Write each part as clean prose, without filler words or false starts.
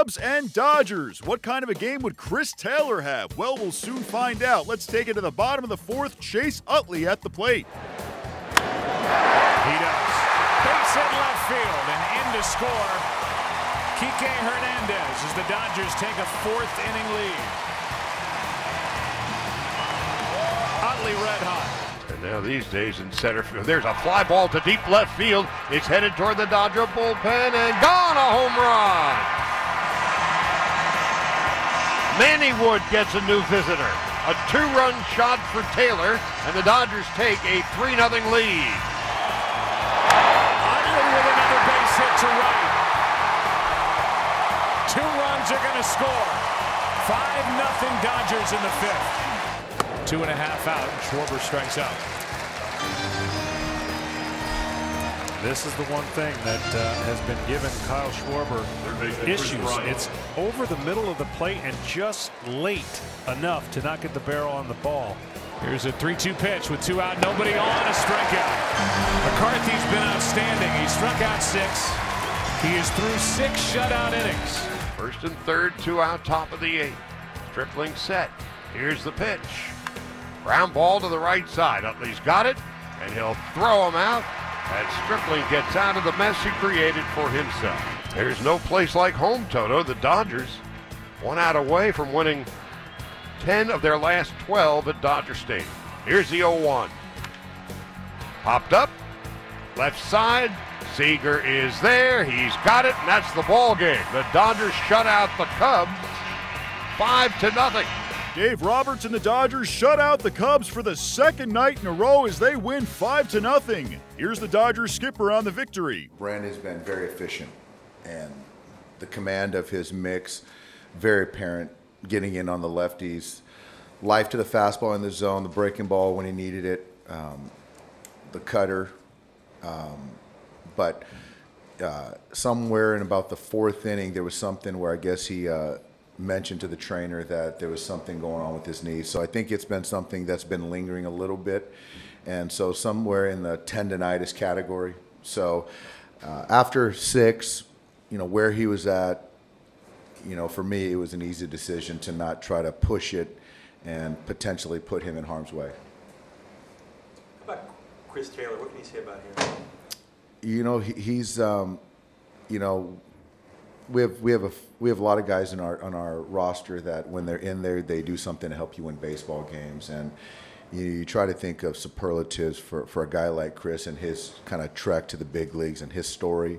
Cubs and Dodgers. What kind of a game would Chris Taylor have? Well, we'll soon find out. Let's take it to the bottom of the fourth. Chase Utley at the plate. He does. Base hit left field and in to score. Kike Hernandez as the Dodgers take a fourth-inning lead. Utley red hot. And now these days in center field, there's a fly ball to deep left field. It's headed toward the Dodger bullpen and gone, a home run. Manny Wood gets a new visitor. A two-run shot for Taylor, and the Dodgers take a 3-0 lead. Utley with another base hit to right. 2 runs are going to score. 5-0 Dodgers in the fifth. 2.5 out. Schwarber strikes out. This is the one thing that has been given Kyle Schwarber issues. It's over the middle of the plate and just late enough to not get the barrel on the ball. Here's a 3-2 pitch with 2 out, nobody on, a strikeout. McCarthy's been outstanding. He struck out 6. He is through 6 shutout innings. First and third, 2 out, top of the 8th. Stripling set. Here's the pitch. Ground ball to the right side. Utley's got it, and he'll throw him out as Stripling gets out of the mess he created for himself. There's no place like home, Toto. The Dodgers 1 out away from winning 10 of their last 12 at Dodger Stadium. Here's the 0-1. Popped up, left side. Seager is there. He's got it, and that's the ball game. The Dodgers shut out the Cubs 5-0. Dave Roberts and the Dodgers shut out the Cubs for the second night in a row as they win 5-0. Here's the Dodgers skipper on the victory. Brandon's been very efficient, and the command of his mix, very apparent, getting in on the lefties. Life to the fastball in the zone, the breaking ball when he needed it, the cutter. But somewhere in about the 4th inning, there was something where I guess he mentioned to the trainer that there was something going on with his knee. So I think it's been something that's been lingering a little bit. And so somewhere in the tendonitis category. So after 6, where he was at, for me, it was an easy decision to not try to push it and potentially put him in harm's way. How about Chris Taylor? What can you say about him? He's, we have a lot of guys on our roster that when they're in there, they do something to help you win baseball games. And you try to think of superlatives for a guy like Chris and his kind of trek to the big leagues and his story.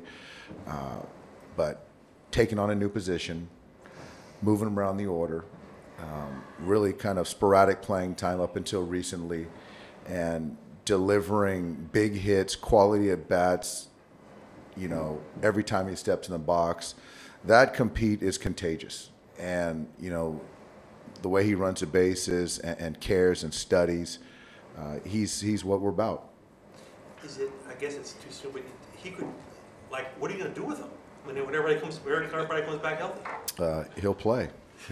But taking on a new position, moving him around the order, really kind of sporadic playing time up until recently, and delivering big hits, quality at bats, every time he steps in the box. That compete is contagious. And, the way he runs the bases and cares and studies, he's what we're about. I guess it's too soon, but he could, what are you going to do with him? When everybody comes back healthy? He'll play.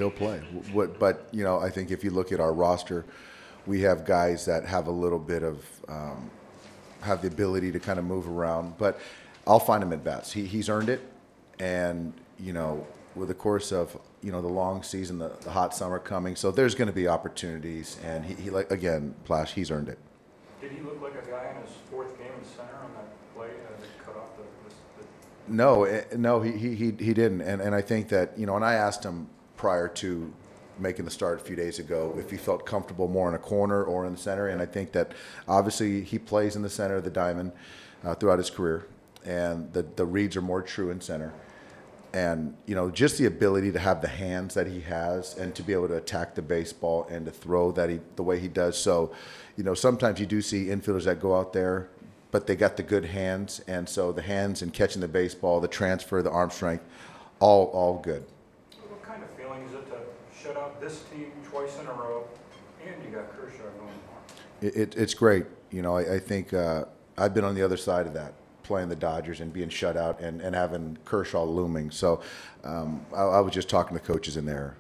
But, I think if you look at our roster, we have guys that have a little bit of, have the ability to kind of move around. But I'll find him at bats. He's earned it. And, with the course of, the long season, the hot summer coming, so there's going to be opportunities. And he again, Plash, he's earned it. Did he look like a guy in his 4th game in center on that play that cut off the No, he didn't. And I think that, and I asked him prior to making the start a few days ago if he felt comfortable more in a corner or in the center. And I think that obviously he plays in the center of the diamond throughout his career. And the reads are more true in center. And, just the ability to have the hands that he has and to be able to attack the baseball and to throw the way he does. So, sometimes you do see infielders that go out there, but they got the good hands. And so the hands and catching the baseball, the transfer, the arm strength, all good. What kind of feeling is it to shut out this team twice in a row and you got Kershaw going? It's great. I think I've been on the other side of that, playing the Dodgers and being shut out and having Kershaw looming. So I was just talking to coaches in there.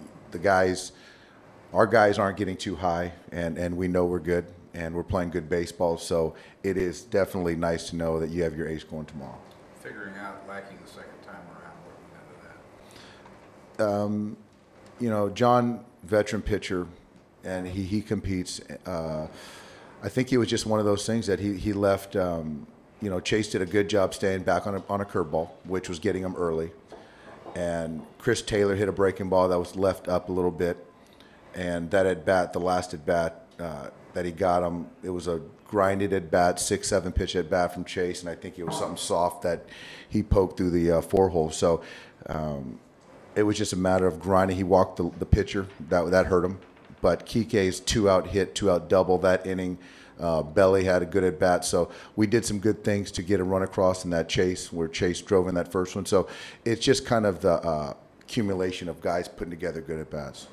Our guys aren't getting too high, and we know we're good, and we're playing good baseball. So it is definitely nice to know that you have your ace going tomorrow. Figuring out lacking the second time around, what went into you know, John, veteran pitcher, and he competes. I think it was just one of those things that he left. You know, Chase did a good job staying back on a curveball, which was getting him early. And Chris Taylor hit a breaking ball that was left up a little bit. And that at bat, the last at bat that he got him, it was a grinded at bat, 6-7 pitch at bat from Chase, and I think it was something soft that he poked through the 4-hole. So it was just a matter of grinding. He walked the pitcher, that hurt him. But Kike's 2-out hit, 2-out double that inning. Belly had a good at bat, so we did some good things to get a run across in that chase where Chase drove in that first one. So it's just kind of the accumulation of guys putting together good at bats.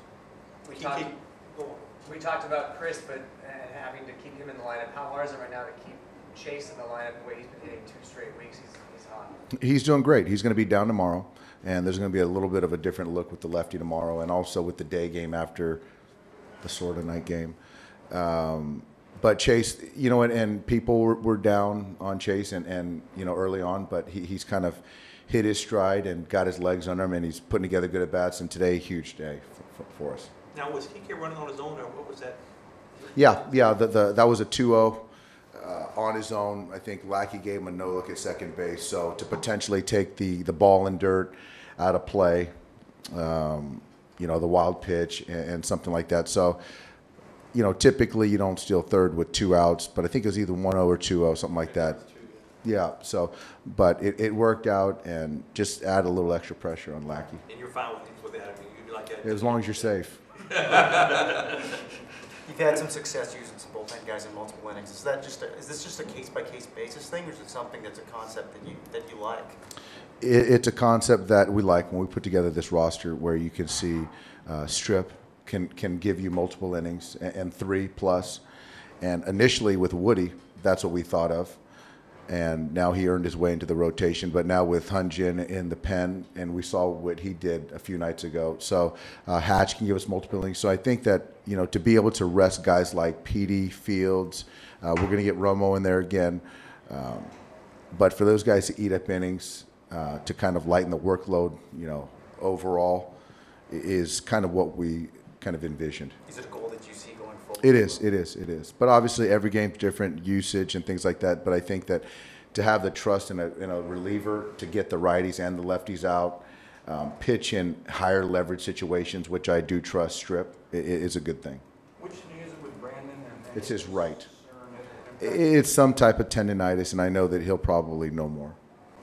We talked about Chris, but having to keep him in the lineup. How hard is it right now to keep Chase in the lineup the way he's been hitting 2 straight weeks? He's hot. He's doing great. He's going to be down tomorrow, and there's going to be a little bit of a different look with the lefty tomorrow, and also with the day game after the sort of night game. But Chase, you know, and people were down on Chase and you know, early on, but he's kind of hit his stride and got his legs under him, and he's putting together good at bats. And today, huge day for us. Now, was Kike running on his own, or what was that? Yeah. That was a 2-0 on his own. I think Lackey gave him a no look at second base, so to potentially take the ball and dirt out of play, you know, the wild pitch and something like that. So, you know, typically you don't steal third with 2 outs, but I think it was either 1-0 or 2-0, something like that. Yeah. So, but it worked out and just add a little extra pressure on Lackey. And you're fine with that. I mean, you'd be like that. As long as you're safe. You've had some success using some bullpen guys in multiple innings. Is this just a case-by-case basis thing, or is it something that's a concept that you like? It's a concept that we like when we put together this roster, where you can see Strip can give you multiple innings and 3+. And initially with Woody, that's what we thought of. And now he earned his way into the rotation. But now with Hyun-Jin in the pen, and we saw what he did a few nights ago. So Hatch can give us multiple innings. So I think that, you know, to be able to rest guys like Petey, Fields, we're going to get Romo in there again. But for those guys to eat up innings, to kind of lighten the workload, you know, overall, is kind of what we kind of envisioned. Is it a goal that you see going forward? It is. But obviously every game's different, usage and things like that. But I think that to have the trust in a reliever to get the righties and the lefties out, pitch in higher leverage situations, which I do trust Strip, is a good thing. Which knee is it with Brandon? It's his right. It's some type of tendonitis, and I know that he'll probably know more.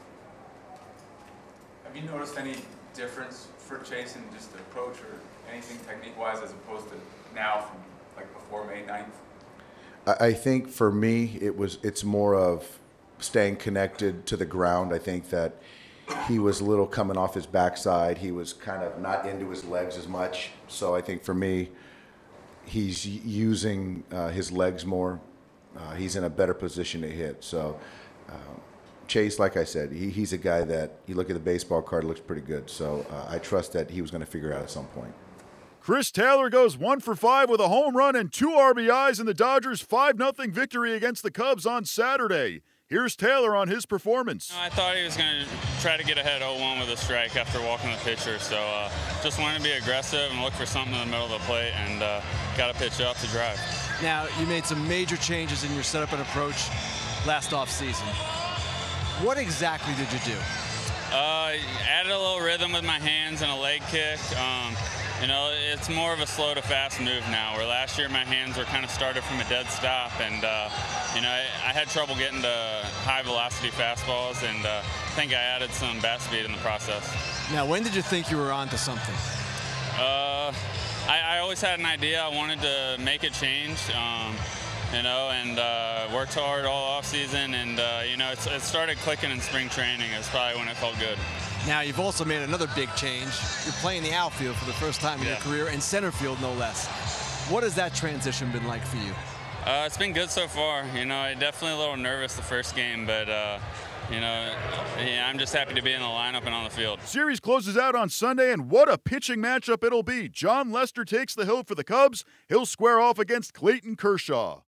Have you noticed any difference for Chase in just the approach or anything technique-wise as opposed to now from like before May 9th? I think for me, it's more of staying connected to the ground. I think that he was a little coming off his backside. He was kind of not into his legs as much. So I think for me, he's using his legs more. He's in a better position to hit. So Chase, like I said, he's a guy that you look at the baseball card, looks pretty good. So I trust that he was going to figure it out at some point. Chris Taylor goes 1 for 5 with a home run and 2 RBIs in the Dodgers' 5-0 victory against the Cubs on Saturday. Here's Taylor on his performance. I thought he was going to try to get ahead 0-1 with a strike after walking the pitcher, so just wanted to be aggressive and look for something in the middle of the plate, and got to pitch up to drive. Now, you made some major changes in your setup and approach last offseason. What exactly did you do? Added a little rhythm with my hands and a leg kick. You know, it's more of a slow to fast move now, where last year my hands were kind of started from a dead stop, and you know, I had trouble getting to high velocity fastballs, and I think I added some bat speed in the process. Now, when did you think you were onto something? I always had an idea. I wanted to make a change, you know, and worked hard all off season, and you know, it started clicking in spring training. It's probably when it felt good. Now, you've also made another big change. You're playing the outfield for the first time in your career, and center field, no less. What has that transition been like for you? It's been good so far. You know, I definitely a little nervous the first game, but you know, yeah, I'm just happy to be in the lineup and on the field. Series closes out on Sunday, and what a pitching matchup it'll be. Jon Lester takes the hill for the Cubs. He'll square off against Clayton Kershaw.